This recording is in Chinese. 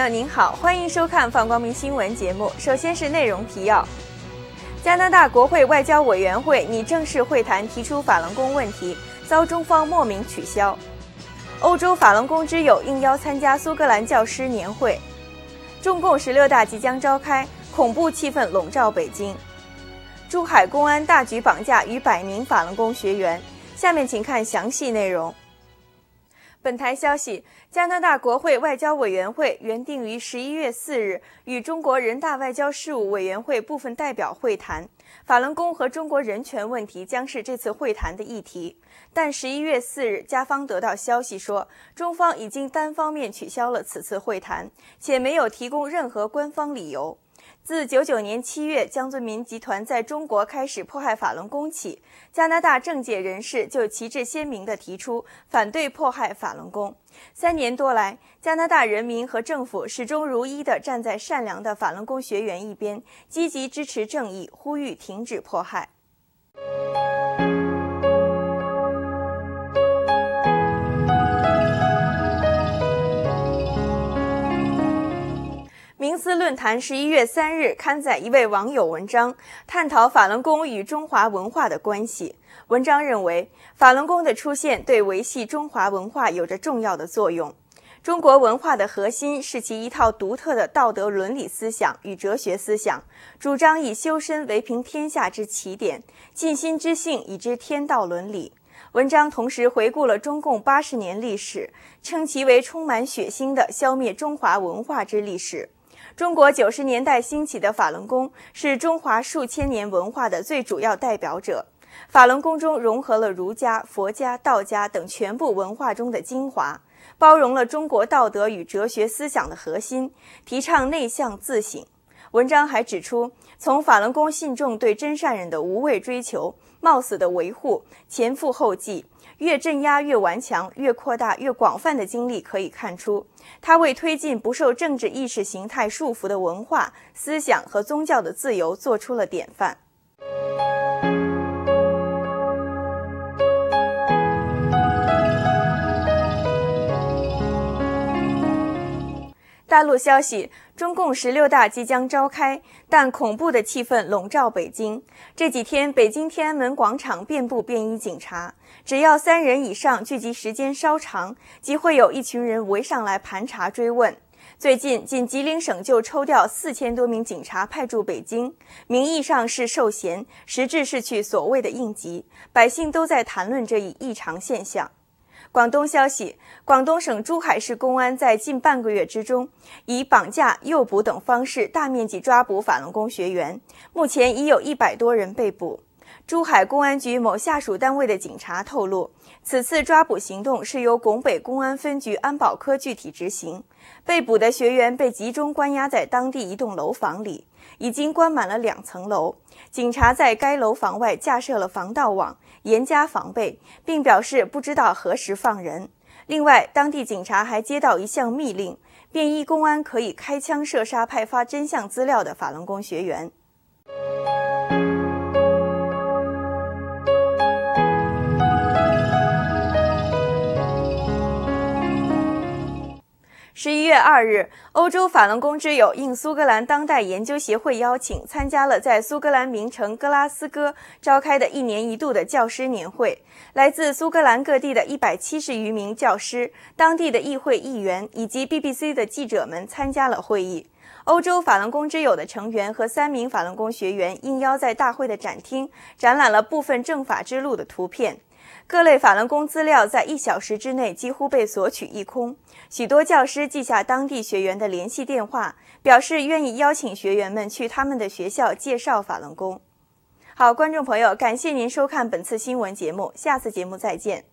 友您好，欢迎收看泛光明新闻节目。首先是内容提要：加拿大国会外交委员会拟正式会谈提出法轮功问题，遭中方莫名取消。欧洲法轮功之友应邀参加苏格兰教师年会。中共16大即将召开，恐怖气氛笼罩北京。珠海公安大举绑架逾100名法轮功学员。下面请看详细内容。本台消息，加拿大国会外交委员会原定于11月4日与中国人大外交事务委员会部分代表会谈，法轮功和中国人权问题将是这次会谈的议题。但11月4日，加方得到消息说，中方已经单方面取消了此次会谈，且没有提供任何官方理由。自99年7月江泽民集团在中国开始迫害法轮功起，加拿大政界人士就旗帜鲜明地提出反对迫害法轮功。3年多来，加拿大人民和政府始终如一地站在善良的法轮功学员一边，积极支持正义，呼吁停止迫害。明思论坛11月3日刊载一位网友文章，探讨法轮功与中华文化的关系。文章认为，法轮功的出现对维系中华文化有着重要的作用。中国文化的核心是其一套独特的道德伦理思想与哲学思想，主张以修身为平天下之起点，尽心知性以知天道伦理。文章同时回顾了中共80年历史，称其为充满血腥的消灭中华文化之历史。中国90年代兴起的法轮功是中华数千年文化的最主要代表者。法轮功中融合了儒家、佛家、道家等全部文化中的精华，包容了中国道德与哲学思想的核心，提倡内向自省。文章还指出，从法轮功信众对真善人的无畏追求、冒死的维护、前赴后继，越镇压越顽强，越扩大越广泛的经历可以看出，他为推进不受政治意识形态束缚的文化、思想和宗教的自由做出了典范。大陆消息，中共16大即将召开，但恐怖的气氛笼罩北京。这几天，北京天安门广场遍布便衣警察，只要3人以上聚集时间稍长，即会有一群人围上来盘查追问。最近，仅吉林省就抽调4000多名警察派驻北京，名义上是授衔，实质是去所谓的应急。百姓都在谈论这一异常现象。广东消息，广东省珠海市公安在近半个月之中，以绑架、诱捕等方式大面积抓捕法轮功学员，目前已有100多人被捕。珠海公安局某下属单位的警察透露，此次抓捕行动是由拱北公安分局安保科具体执行。被捕的学员被集中关押在当地一栋楼房里，已经关满了2层楼。警察在该楼房外架设了防盗网，严加防备，并表示不知道何时放人。另外，当地警察还接到一项密令，便衣公安可以开枪射杀派发真相资料的法轮功学员。11月2日，欧洲法轮功之友应苏格兰当代研究协会邀请，参加了在苏格兰名城格拉斯哥召开的1年1度的教师年会。来自苏格兰各地的170余名教师、当地的议会议员以及 BBC 的记者们参加了会议。欧洲法轮功之友的成员和3名法轮功学员应邀在大会的展厅展览了部分正法之路的图片。各类法轮功资料在1小时之内几乎被索取一空，许多教师记下当地学员的联系电话，表示愿意邀请学员们去他们的学校介绍法轮功。好，观众朋友，感谢您收看本次新闻节目，下次节目再见。